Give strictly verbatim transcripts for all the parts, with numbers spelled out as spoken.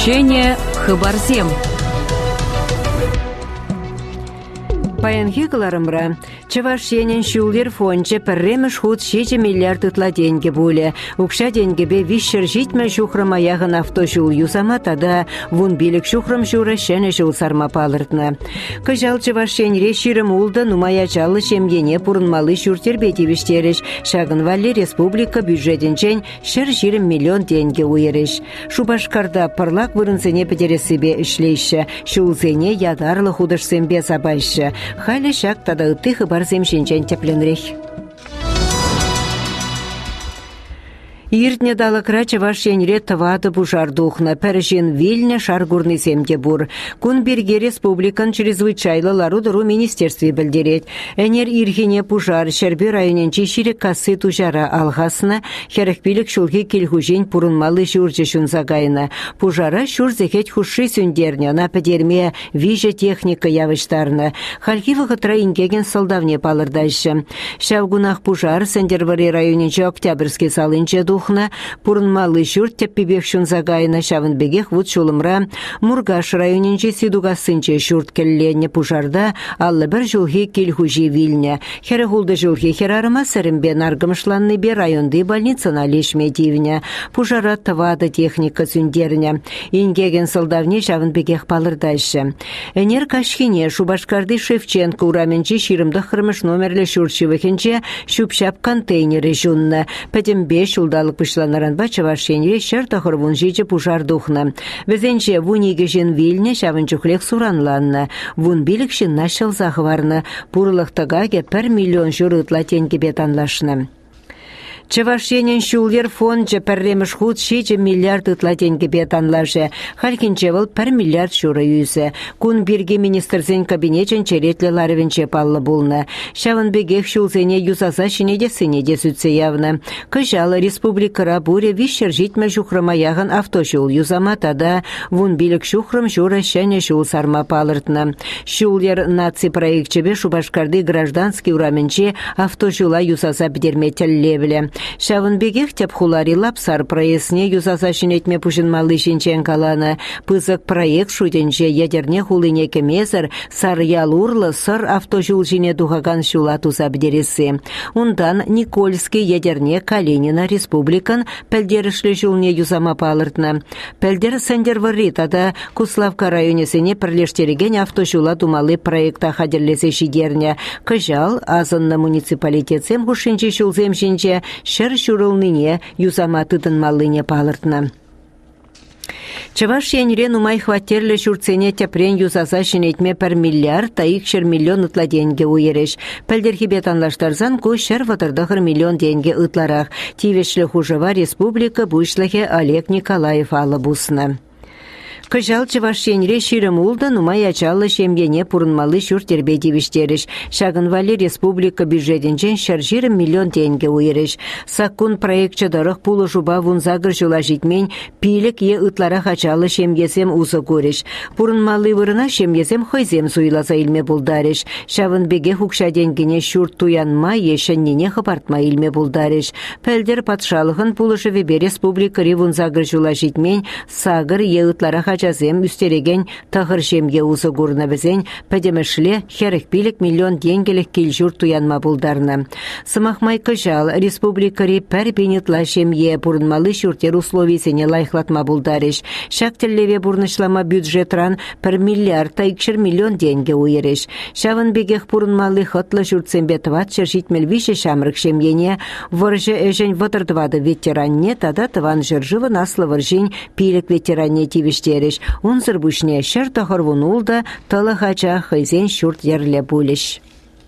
Вещание Хабарзем. Паянхи кыларымра. Чавашенен шулдер фонче пірреміш худ шече миллиард ытла деньги буле. Укша денгебе вишшер житме шухрам аяғын авто жул юзама тада вун билік шухрам жура шәне жул сарма палыртны. Кыжал чавашенре ширым улды нумая жалы шемгене пурынмалы шуртербе девиштереш. Шагын валли республика бюджетінчен шыр жирым миллион деньги уереш. Шубашкарда пырлак вырынсене петересібе ішлейші. Шулзене ядарлы худышсембе забайшы. Халі шак тада ыттых барзем шинчен тепленрех. Иртне далакра Чавашенре тывады бужардухна, пәржен Вильня шаргурный земде бур. Кун берге республикан чрезвычайлы лару-дыру министерстве білдерет. Әнер ирхене пужар Шәрбе районенче ширек кассы тужара алғасына, херекпилік шулги келхужен пурынмалы журжы шунзагайна. Пужара шурзехет хуши сүндерне, на пәдерме виже техника явыштарны. Хальки вғытра ингеген солдавне палырдайшы. Шавгунах пужар Сендервари районенче Октябрьский салынче тухна пурынмалы журт теппебек шунзагайна шавынбегех вуд шулымра Мургаш районенче сидугасынче журт келленне пужарда аллы бір жылхи келхужи Вильня. Херехулды жылхи херарыма сәрімбе наргымышланны бе районды больницына лешме дивня. Пужара тывады техника сүндерне. Ингеген солдавне шавынбегех палырдайшы. Энер кашхине Шубашкарды Шевченко ураменче ширымды хырмыш номерлі шуртшивыхенче шупшап контейнері жунны. Пәдембе шулдалы пышланаранба Чавашенре шар тахырвун жече пужар духна. Везенче вуниге жен Вильне шавынчухлек суранланна. Вун билікшін нашыл захварны. Пурлықтыгаге пір миллион жұрытла тенге бетанлашны. Чавашенен шулдер фонче пәрреміш худ шече миллиард ытла тенге бетанлашы. Халькинче выл пір миллиард шуры юйсы. Кун бирге министрзен кабинечен черетлі ларвенче паллы булны. Шавын бегех шулзене юзаса шинеде сынеде сүтсе явны. Кыжалы республикара буре вишер житме жухрыма яғын авто шул юзама тада вун билік шухрым журы шәне шул сарма палыртны. Шулдер наци проектчебе Шубашкарды гражданский ураменче авто шула юзаса бідерметел Шавынбегех тепхулари лапсар проесне юзаса шинетме пушынмалы шинчен каланы. Пызык проект шутенче ядерне хулыне кемезір сар ялурлы сыр автожул жине духаган шула туза бдересі. Ундан Никольский ядерне Калинина республикан пәлдерішлі жулне юзама палыртны. Пәлдер Сендервари тада Куславка районесіне пірлештереген автожула думалы проекта хадерлесе шидерне. Кыжал азынны муниципалитетсем хушинче шулзем шинче шыр шурылныне юзама тыдынмалыне палыртны. Чавашенре нумай хватерлі шурцене тепрен юзаса шинетме пір миллиард таик шыр миллион ытла деньги уереш. Пәлдерхи бетанлаштарзан ку шыр ватырдығыр миллион деньги ытларах. Тивешлі хужыва республика бушлахе Олег Николаев алы бусны. Кыжал Чавашенре ширым улды нумай ачалы шемгене пурынмалы шуртербе дивиштереш. Шагын вали республика бюджетінчен шар жирым миллион тенге уереш. Саккун проектчы дырық пулы жуба вунзагыр жула житмен пилік е ытларах ачалы шемгесем узы көреш. Пурынмалы вырына шемгесем хойзем суйласа илме булдареш. Шавын беге хукша денгене шурт туянма ешеннене хапартма илме булдареш. Пәлдер патшалығын пулы жывебе республика вунзагыр жула житмен сагыр е ытларах Жазем үстереген тағыр жемге узы гурна бізен пәдемішле херекпилік миллион денгелік келжур туянма булдарны. Сымақмай кыжал республикари пәр бенетла жемге бұрынмалы шүртер условисене лайықлатма булдареш. Шактеллеве бұрнышлама бюджетран пір миллиард таикшыр миллион денге уереш. Шавын бегех бұрынмалы хытлы жұртсембе тватшыр житмел више шамрық жемгене выржы әжен ватырдвады ветеранне тада тыван жыржывы наслы выржен пилік ветеранне тивіштері. Унзыр бушне шыр тахырвун улда талы хача хайзен шурт ерле булеш.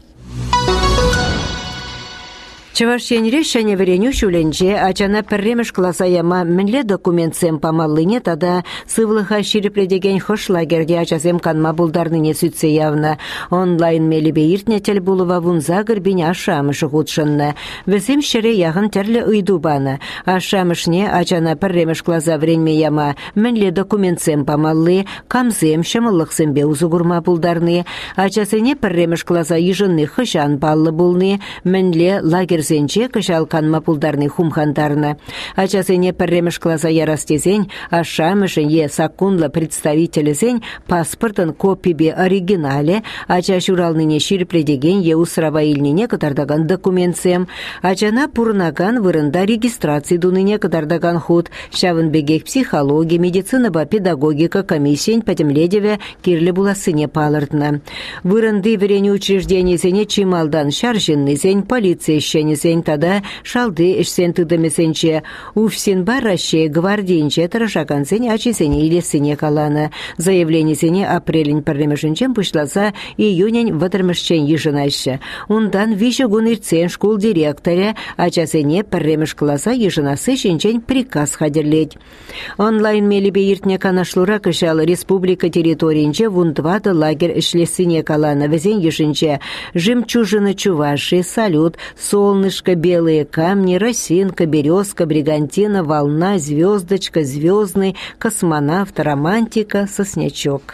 Чавашенре шәне вереню шуленже ачана пірреміш класа яма мінле документсем памаллыне тада сывлыха ширипледеген хош лагерде ачасем канма булдарныне сүтсе явна. Онлайн мелебе иртне тел булыва вунзагыр бине ашамышы худшынны. Візем шере яғын терлі ұйдубаны. Ашамышне ачана пірреміш класа вренме яма мінле документсем памаллы, камзем шамылықсем бе узугурма булдарны. Ачасыне пірреміш класа ежынны хышан баллы булны, мінле лагер вырзенче кышал канма пулдарны хумхандарна. Ачасене пірремеш класа ярастезень, а шамышын е сакунла представителезень паспортын копибе оригинале, ача шуралныне ширпредеген е усрава илнине катардаган документсем, ачана пурнаган вырында регистрации дуныне катардаган худ, шавын бегек психология, медицина ба педагогика комиссиен патемледеве кирле буласыне палыртна. Вырынды верени учреждение зене чималдан шаржинны зень полиция щене зень тада шалды ишсен тыдымесенче. Уфсин бараще гвардейнче тарашакан зень ачисене или сыне калана. Заявление зене апрелень парлемешенчем пушласа июнень ватырмешчен ежинайшы. Ундан вище гунырцен школ директоре ачасене парлемеш класса ежинасы шенчен приказ хадерлеть. Онлайн мелебе иртне канашлура кышал республика территориинче вундвады лагерь ишлесыне калана везен ешинче жемчужины Чуваши, салют, солнышко, белые камни, росинка, березка, бригантина, волна, звездочка, звездный, космонавт, романтика, соснячок.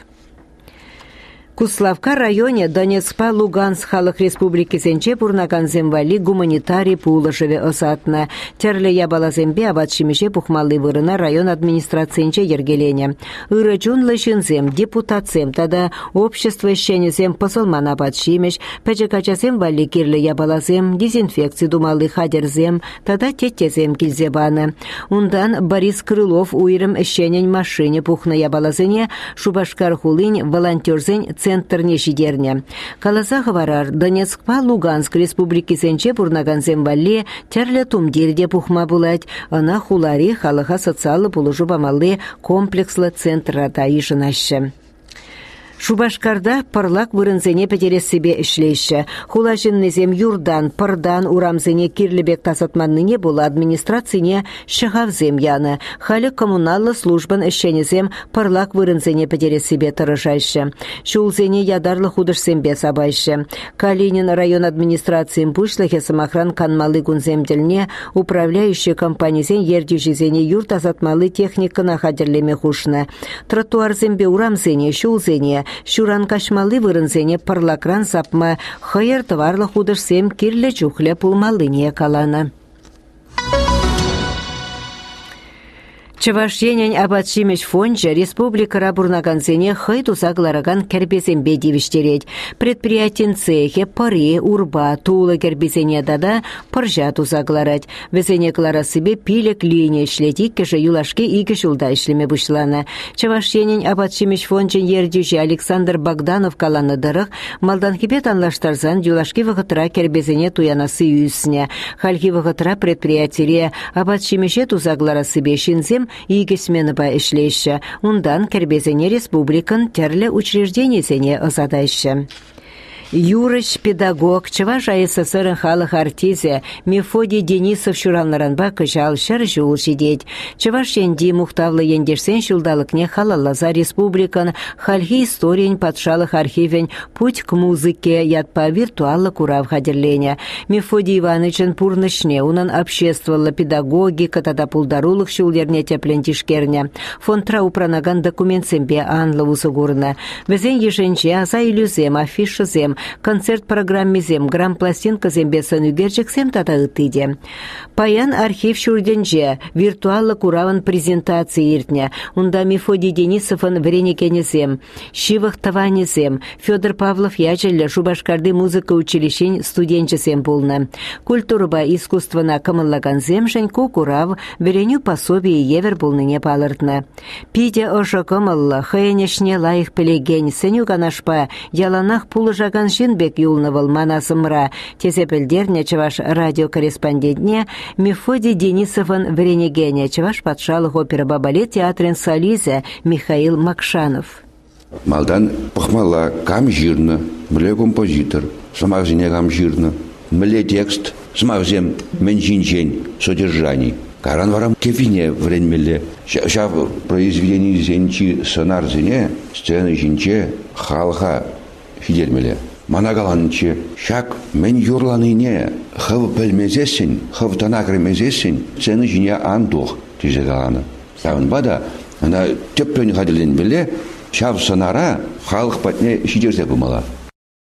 Куславка районе Донецка Луганск халық республики сенче пурнаган земвали гуманитарий пулышеве осатна. Терле ябалазембе абатшимеше пухмалли вырына район администрациинче ергелене. Ырычун лышынзем, депутатсем, тада общество щенезем посылман абатшимеш, пәчекачасем вали кирле ябалазем, дезинфекции думалли хадерзем, тада теттезем килзебаны. Ундан Борис Крылов уйрым щенень машине пухна ябалазене, Шубашкар хулынь волонтерзень центр нешидерне. Каласа хаварар Донецкпа Луганск республики сенче пурнаганзем валле терле тумдирде пухма булать, ана хулари халаха социалы пулужу бамалле комплекслы центра таишынашы. Шубашкарда парлак вырынзене петерес себе ишлейші. Хулашыннезем юрдан, пардан урамзене кирлебек тасатманныне була администрацияне шығавзем яны. Халі коммуналлы службан ішшенезем парлак вырынзене петерес себе тұрышайшы. Шулзене ядарлы худышсембе сабайшы. Калинин район администрациям пушлахе самохран канмалы гунземдельне управляющий компанизен ердюжизене юр тасатмалы техника нахадерлеме хушны. Тротуарзембе урамзене, шулзене Шуран кашмалы вырынзене парлакран сапма хайыр товарлы худышсем кирле чухле пулмалыне калана. Чавашенен абатшимеш фонча республика рабурнаганзене хай тусаглараган кербезембе дивиштереть. Предприятин цехе, паре, урба, тула кербезене дада паржа тусагларать. Везене клара себе пилек линия шлетик кеше юлашке и кешулда ишлеме бушлана. Чавашенен абатшимеш фончен ердюжи Александр Богданов каланы дырых, малданхипе танлаштарзан юлашке вахытра кербезене туянасы юсне. Хальхи вахытра предприятире абатшимеше тусаглара себе шинзем иге сменыба ишлейші. Ундан кербезене республикан терлі учреждениесене ызадайшы. Юрыч педагог, Чаваш АССР халық артизе Мефодий Денисов шуралнаранба кыжал шыр жуыл жидеть. Чаваш енди мухтавлы ендерсен шулдалыкне халалаза республикан хальхи историен патшалық архивен путь к музыке ятпа виртуалы курав хадерлене. Мефодий Иванычын пурнышне, унан обществовала педагогика, тада пулдарулық шулдерне теплентишкерне. Фонтра упранаган документсембе анлы усугурна. Везен ешенче аза илюзем, афишызем, концерт-программизем, грамм-пластинка зембесан үгерчексем тата ытыде. Паян архив шурденже, виртуалы кураван презентации иртня, унда Мефодий Денисовын вренекенезем, Шивых таванезем, Федор Павлов ячелле Шубашкарды музыка училищен студенчесем булна. Культурба искусствына камыллаган земшен кукурав вереню пособие евер булныне палыртна. Пиде ошо камылла, хаянешне лайых пелеген, сеню ганашпа, яланах пулыжаган Шинбек юлнывал манасымра, тезепелдерне Чаваш радиокорреспондентне Мефодий Денисовын вренегене Чаваш патшалық опера балет театрен солизе Михаил Макшанов. Малдан пахмала кам жирна, мле композитор, самарзине кам жирна, мле текст, самарзем менжинчень, содержаний. Каран варам кефине времеле. Шав произведение зенчи сонарзине, сцены жинче, халха фидельмеле. Манагаланче, шак мен юрланыне, хав пельмезесин, хав танакремезесин, цены жине андух, тизегалана. Таван бада, она теплен хаделен беле, шав сонара, халх патне шидерзе бумала.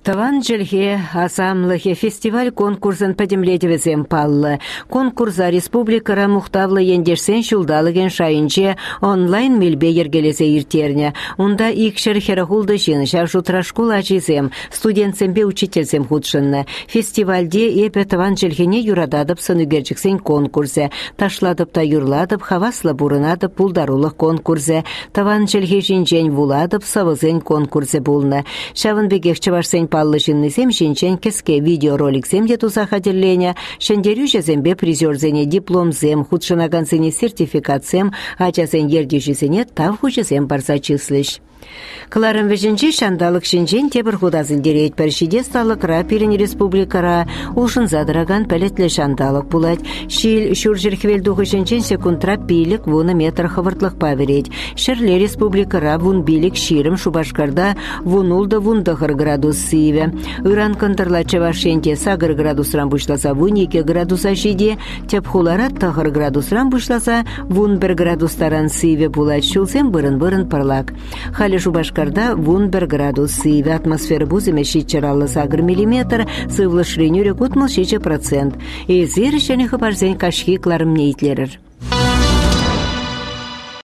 Таван жылге асамлыхе фестиваль конкурсын пәдемлетівізем паллы. Конкурса республикара мұқтавлы ендерсен шулдалыген шайынче онлайн мелбе ергелесе иртерне. Унда икшір херахулды жинышар жутрашкул ачизем, студентсембе учительсем худшынны. Фестивальде эпе таван жылгене юрададып сынугерчіксен конкурсе. Ташладып та юрладып, хаваслы бурынадып пулдарулық конкурсе. Таван жылге жинчен вуладып савызен конкурсе булны. Шавынбегек чывашсен паллышыннысем шинчен кеске видеороликсем де туза хадерлене, шендерюжезембе призерзене дипломзем, худшынагансене сертификатсем, ачасен ердешісене тавхучесем барса числыш. Кларым веженче шандалык шинчен тебір худазын дерет першиде сталық рапирин республикара ушын задыраган пәлетлі шандалык булать. Шил шуржер хвелдухы шинчен секундра пилік вуны метр хавыртлық паверет. Шерле республикара вун билік ширым Шубашкарда вунулда вундахыр градус сиве. Иран кандырла чавашенте сагыр градусран бушласа вун екі градуса шиде, тепхулара тахыр градусран бушласа вун бір градустаран сиве булать. Шулсем бырын-бырын парлак. Халі Шубашкарда вун бір градус сиве, атмосфера бузыме шитчараллы сагыр миллиметр, сывлы шренюре кутмыл шиче процент. Эзер шәне хабарзен кашхи кларым нейтлерір.